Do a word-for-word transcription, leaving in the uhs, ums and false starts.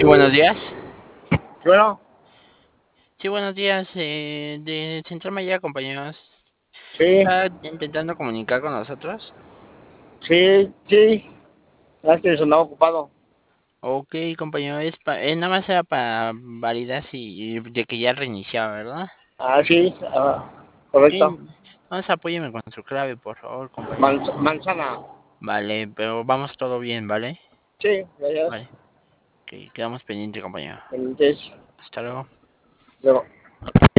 Sí, buenos días. Bueno, Sí, buenos días. Eh, de Central Mayor, compañeros. sí, Está intentando comunicar con nosotros. sí, sí. Es que sonaba ocupado. Ok, compañero, es pa- eh, nada más era para validar si de que ya reiniciaba, ¿verdad? Ah, sí, ah, Sí, correcto. vamos, apóyeme con su clave, por favor, compañero. Manz- manzana. Vale, pero vamos todo bien, ¿vale? Sí, gracias. Vale, ok, quedamos pendiente, compañero. Entonces, Hasta luego. luego.